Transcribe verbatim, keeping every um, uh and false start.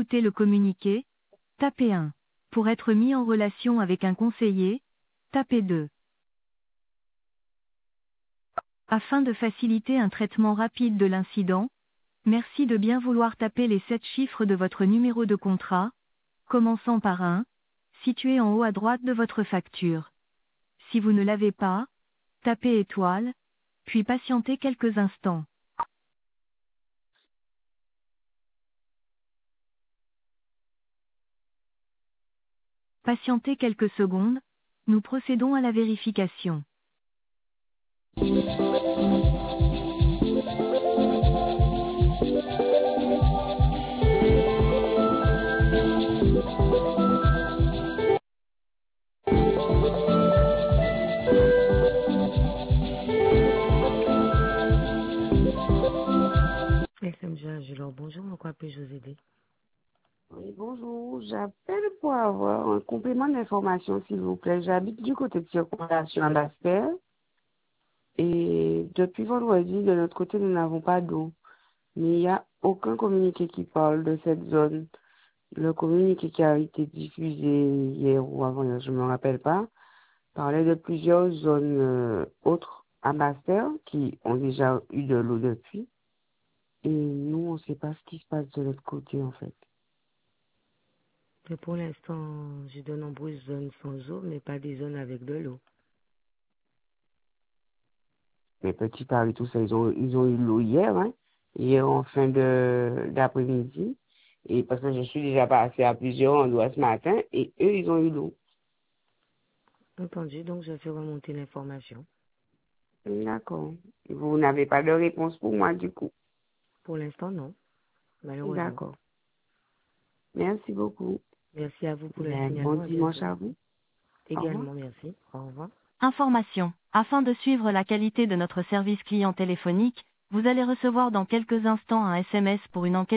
écouter le communiqué, tapez un. Pour être mis en relation avec un conseiller, tapez deux. Afin de faciliter un traitement rapide de l'incident, merci de bien vouloir taper les sept chiffres de votre numéro de contrat, commençant par un, situé en haut à droite de votre facture. Si vous ne l'avez pas, tapez étoile, puis patientez quelques instants. Patientez quelques secondes, nous procédons à la vérification. S M J Agilor, bonjour, en quoi puis-je vous aider? Oui, bonjour. J'appelle pour avoir un complément d'information, s'il vous plaît. J'habite du côté de circulation à Bastel. Et depuis vendredi, de notre côté, nous n'avons pas d'eau. Mais il n'y a aucun communiqué qui parle de cette zone. Le communiqué qui a été diffusé hier ou avant, je ne me rappelle pas, parlait de plusieurs zones euh, autres à Bastel qui ont déjà eu de l'eau depuis. Et nous, on ne sait pas ce qui se passe de l'autre côté, en fait. Mais pour l'instant, j'ai de nombreuses zones sans eau, mais pas des zones avec de l'eau. Mes petits paris, tout ça, ils ont, ils ont eu l'eau hier, hein, hier en fin de d'après-midi. Et parce que je suis déjà passé à plusieurs endroits ce matin, et eux, ils ont eu l'eau. Entendu, donc je fais remonter l'information. D'accord. Vous n'avez pas de réponse pour moi, du coup. Pour l'instant, non, malheureusement. D'accord. Merci beaucoup. Merci à vous pour le Ben, bon signalement, à dimanche bientôt. à vous. Au revoir. Également, merci. Au revoir. Information. Afin de suivre la qualité de notre service client téléphonique, vous allez recevoir dans quelques instants un S M S pour une enquête